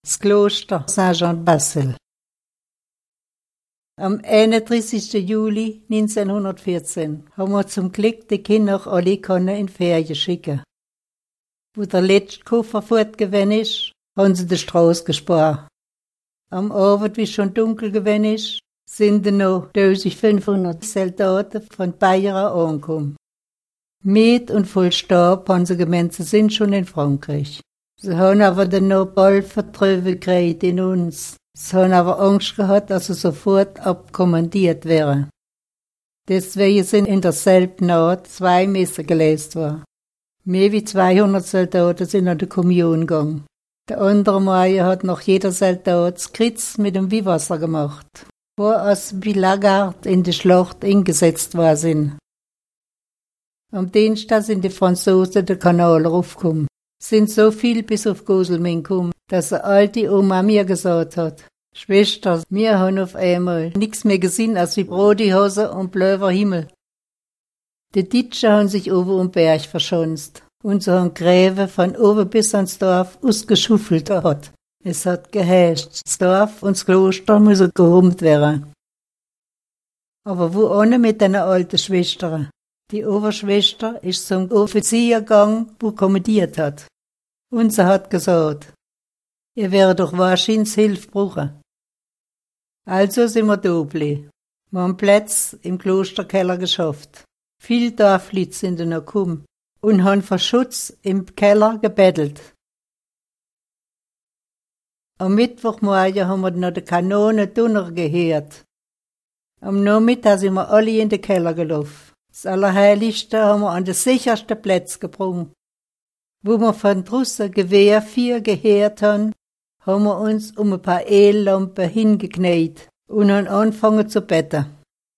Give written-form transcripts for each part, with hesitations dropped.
das Kloster Saint-Jean-de-Bassel. Am 31. Juli 1914 haben wir zum Glück die Kinder alle in Ferien schicken. Wo der letzte Koffer fortgegangen ist, haben sie die Straße gespart. Am Abend, wie schon dunkel gewesen ist, sind noch 1500 Soldaten von Bayern angekommen. Mit und voll Stab haben sie gemeint, sie sind schon in Frankreich. Sie haben aber dann noch bald Vertrauen gekriegt in uns. Sie haben aber Angst gehabt, dass sie sofort abkommandiert wären. Deswegen sind in derselben Nacht 2 Messen gelesen worden. Mehr wie 200 Soldaten sind an die Kommunion gegangen. Der andere Mal hat noch jeder Soldat das Kreuz mit dem Weihwasser gemacht, wo als wie Lagarde in die Schlacht eingesetzt worden sind. Am Dienstag sind die Franzosen den Kanal raufgekommen. Sind so viel bis auf Goselmin gekommen, dass eine alte Oma mir gesagt hat: Schwester, wir haben auf einmal nichts mehr gesehen als wie rote Hose und blauer Himmel. Die Deutschen haben sich oben am Berg verschanzt und so haben Gräben von oben bis ans Dorf ausgeschuffelt hat. Es hat geherrscht, das Dorf und das Kloster müssen geräumt werden. Aber wo ohne mit den alten Schwestern? Die Oberschwester ist zum Offizier gegangen, wo kommandiert hat. Und sie hat gesagt: Ihr werdet doch wahrscheinlich Hilfe brauchen. Also sind wir da geblieben. Wir haben Platz im Klosterkeller geschafft. Viele Dorfleute sind noch gekommen und haben für Schutz im Keller gebettelt. Am Mittwochmorgen haben wir noch die Kanone Donner gehört. Am Nachmittag sind wir alle in den Keller gelaufen. Das Allerheiligste haben wir an den sichersten Platz gebracht. Wo wir von draussen Gewehr 4 gehört haben wir uns um ein paar Öllampen hingekniet und haben angefangen zu beten.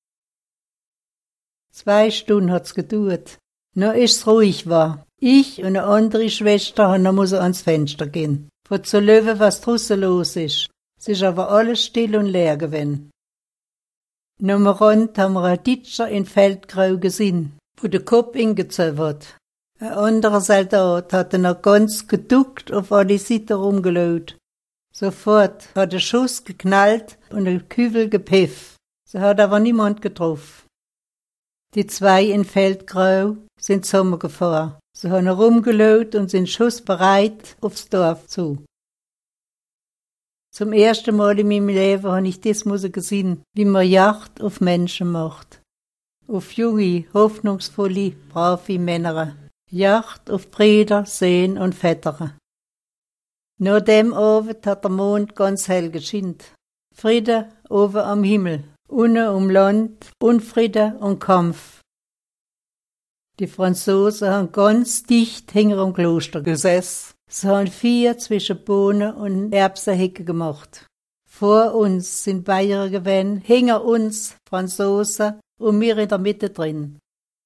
2 Stunden hat's gedauert. Noch ist's ruhig war. Ich und eine andere Schwester haben noch ans Fenster gehen, um zu schauen, was draussen los ist. Es ist aber alles still und leer gewesen. Noch am Rand haben wir einen Deutscher in Feldgrau gesehen, wo der Kopf hingezogen hat. Ein anderer Soldat hatte noch ganz geduckt auf alle Seiten rumgeschaut. Sofort hat der Schuss geknallt und ein Kübel gepfiffen. Sie hat aber niemand getroffen. Die 2 in Feldgrau sind zusammengefahren. Sie haben herumgeschaut und sind schussbereit aufs Dorf zu. Zum ersten Mal in meinem Leben habe ich das gesehen, wie man Jagd auf Menschen macht. Auf junge, hoffnungsvolle, brave Männer. Jagd auf Brüder, Söhne und Väter. Nach dem Abend hat der Mond ganz hell geschienen. Friede oben am Himmel, unten um Land, Unfriede und Kampf. Die Franzosen haben ganz dicht hinter dem Kloster gesessen. Sie haben 4 zwischen Bohnen und Erbsenhecken gemacht. Vor uns sind Bayern gewesen, hinter uns Franzosen und wir in der Mitte drin.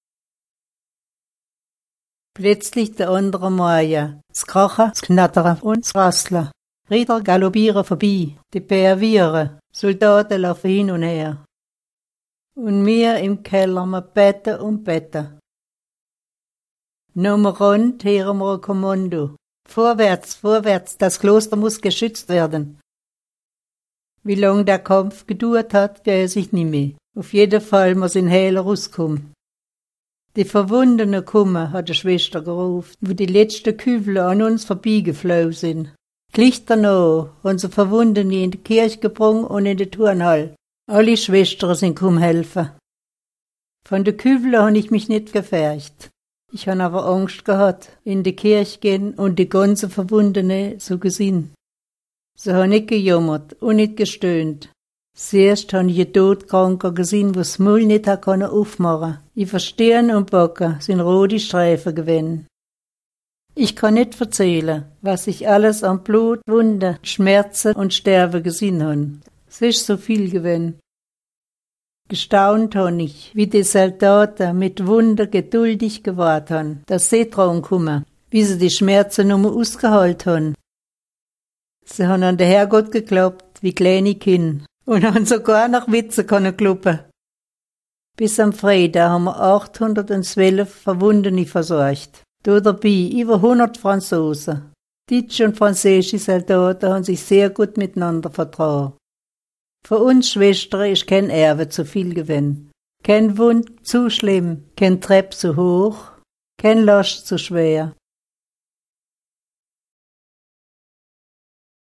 Plötzlich der andere Morgen, das Krachen, das Knattern und das Rasseln. Ritter galoppieren vorbei, die Pervieren, Soldaten laufen hin und her. Und wir im Keller, wir beten und beten. Noch am Rand hören wir ein Kommando. Vorwärts, vorwärts, das Kloster muss geschützt werden. Wie lange der Kampf gedauert hat, weiß ich nicht mehr. Auf jeden Fall muss in Heil rauskommen. Die Verwundeten kommen, hat die Schwester gerufen, wo die letzten Kübel an uns vorbeigeflogen sind. Gleich danach haben sie Verwundete in die Kirche gebracht und in die Turnhalle. Alle Schwestern sind gekommen helfen. Von den Kübeln habe ich mich nicht gefärcht. Ich habe aber Angst gehabt, in die Kirche gehen und die ganzen Verwundeten zu sehen. Sie haben nicht gejammert und nicht gestöhnt. Zuerst habe ich einen Todkranken gesehen, der das Maul nicht aufmachen konnte. Über Stirn und Backen sind rote Streifen gewesen. Ich kann nicht erzählen, was ich alles an Blut, Wunden, Schmerzen und Sterben gesehen habe. Es ist so viel gewesen. Gestaunt habe ich, wie die Soldaten mit Wunder geduldig gewartet haben, dass sie dran kommen, wie sie die Schmerzen nur ausgehalten haben. Sie haben an den Herrgott geglaubt, wie kleine Kinder, und haben sogar nach Witze können kloppen. Bis am Freitag haben wir 812 Verwundete versorgt. Da dabei über 100 Franzosen. Deutsche und französische Soldaten haben sich sehr gut miteinander vertragen. Für uns Schwestern ist kein Erbe zu viel gewesen. Kein Wund zu schlimm, kein Trepp zu hoch, kein Last zu schwer.